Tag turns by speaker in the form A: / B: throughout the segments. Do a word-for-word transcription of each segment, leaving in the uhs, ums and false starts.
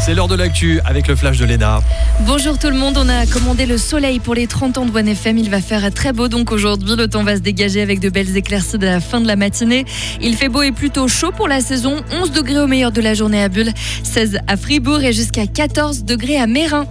A: C'est l'heure de l'actu avec le flash de Léna.
B: Bonjour tout le monde, on a commandé le soleil pour les trente ans de One F M. Il va faire très beau donc aujourd'hui, le temps va se dégager avec de belles éclaircies de la fin de la matinée. Il fait beau et plutôt chaud pour la saison, onze degrés au meilleur de la journée à Bulle, seize à Fribourg et jusqu'à quatorze degrés à Meyrin.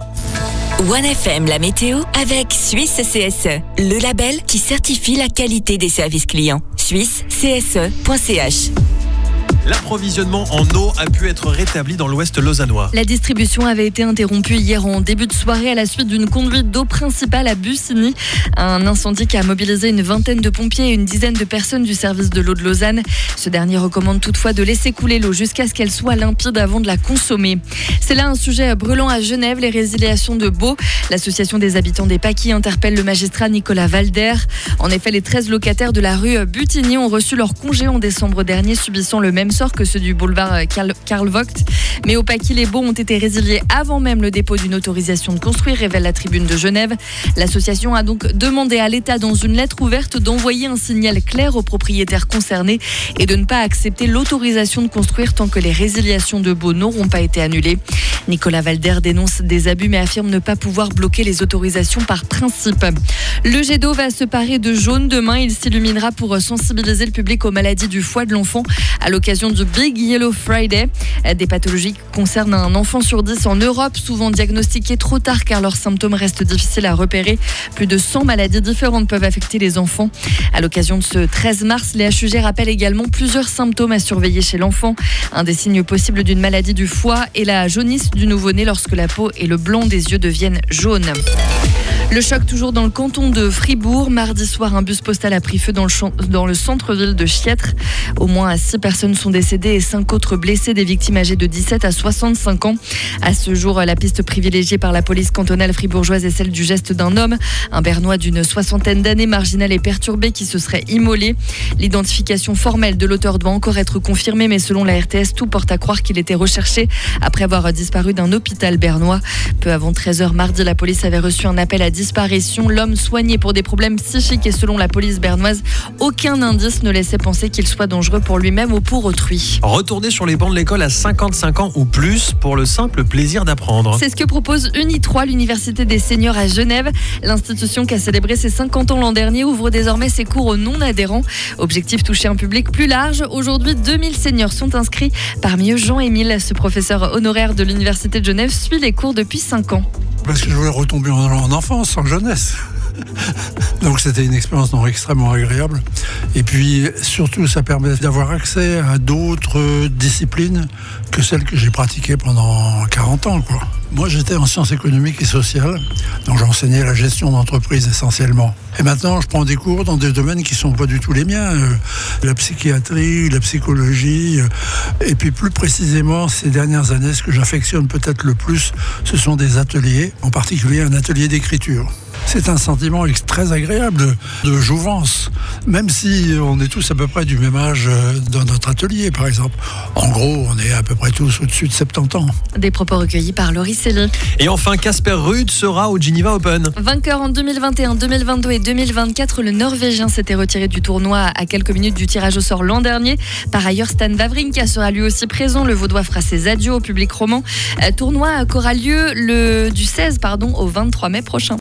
C: One F M, la météo avec Suisse C S E, le label qui certifie la qualité des services clients. Suisse C S E point C H.
A: L'approvisionnement en eau a pu être rétabli dans l'ouest lausannois.
B: La distribution avait été interrompue hier en début de soirée à la suite d'une conduite d'eau principale à Bussigny. Un incendie qui a mobilisé une vingtaine de pompiers et une dizaine de personnes du service de l'eau de Lausanne. Ce dernier recommande toutefois de laisser couler l'eau jusqu'à ce qu'elle soit limpide avant de la consommer. C'est là un sujet brûlant à Genève, les résiliations de baux. L'association des habitants des Paquis interpelle le magistrat Nicolas Valder. En effet, les treize locataires de la rue Butigny ont reçu leur congé en décembre dernier, subissant le même sort que ceux du boulevard Karl, Karl Vogt. Mais au Paquis, les baux ont été résiliés avant même le dépôt d'une autorisation de construire, révèle la Tribune de Genève. L'association a donc demandé à l'État, dans une lettre ouverte, d'envoyer un signal clair aux propriétaires concernés et de ne pas accepter l'autorisation de construire tant que les résiliations de baux n'auront pas été annulées. Nicolas Valder dénonce des abus mais affirme ne pas pouvoir bloquer les autorisations par principe. Le jet d'eau va se parer de jaune demain. Il s'illuminera pour sensibiliser le public aux maladies du foie de l'enfant à l'occasion du Big Yellow Friday. Des pathologies qui concernent un enfant sur dix en Europe, souvent diagnostiquées trop tard car leurs symptômes restent difficiles à repérer. Plus de cent maladies différentes peuvent affecter les enfants. À l'occasion de ce treize mars, les H U G rappellent également plusieurs symptômes à surveiller chez l'enfant. Un des signes possibles d'une maladie du foie est la jaunisse du nouveau-né lorsque la peau et le blanc des yeux deviennent jaunes. Le choc toujours dans le canton de Fribourg. Mardi soir, un bus postal a pris feu dans le, champ, dans le centre-ville de Chiètre. Au moins six personnes sont décédées et cinq autres blessées, des victimes âgées de dix-sept à soixante-cinq ans. À ce jour, la piste privilégiée par la police cantonale fribourgeoise est celle du geste d'un homme, un Bernois d'une soixantaine d'années, marginal et perturbé, qui se serait immolé. L'identification formelle de l'auteur doit encore être confirmée, mais selon la R T S, tout porte à croire qu'il était recherché après avoir disparu d'un hôpital bernois. Peu avant treize heures mardi, la police avait reçu un appel à disparition. L'homme soigné pour des problèmes psychiques et selon la police bernoise, aucun indice ne laissait penser qu'il soit dangereux pour lui-même ou pour autrui.
A: Retourner sur les bancs de l'école à cinquante-cinq ans ou plus pour le simple plaisir d'apprendre.
B: C'est ce que propose Uni trois, l'université des seniors à Genève. L'institution qui a célébré ses cinquante ans l'an dernier ouvre désormais ses cours aux non-adhérents. Objectif, toucher un public plus large. Aujourd'hui, deux mille seniors sont inscrits. Parmi eux, Jean-Émile, ce professeur honoraire de l'université de Genève, suit les cours depuis cinq ans.
D: Parce que je voulais retomber en, en enfance, en jeunesse. Donc c'était une expérience non extrêmement agréable. Et puis surtout, ça permet d'avoir accès à d'autres disciplines que celles que j'ai pratiquées pendant quarante ans, quoi. Moi, j'étais en sciences économiques et sociales, donc j'enseignais la gestion d'entreprise essentiellement. Et maintenant, je prends des cours dans des domaines qui ne sont pas du tout les miens. Euh, la psychiatrie, la psychologie. Euh, et puis plus précisément, ces dernières années, ce que j'affectionne peut-être le plus, ce sont des ateliers, en particulier un atelier d'écriture. C'est un sentiment très agréable de jouvence, même si on est tous à peu près du même âge dans notre atelier, par exemple. En gros, on est à peu près tous au-dessus de soixante-dix ans.
B: Des propos recueillis par Laurie Célie.
A: Et enfin, Casper Ruud sera au Geneva Open.
B: Vainqueur en deux mille vingt et un, deux mille vingt-deux et deux mille vingt-quatre, le Norvégien s'était retiré du tournoi à quelques minutes du tirage au sort l'an dernier. Par ailleurs, Stan Wawrinka sera lui aussi présent. Le Vaudois fera ses adieux au public roman. Tournoi qui aura lieu le, du seize pardon, au vingt-trois mai prochain.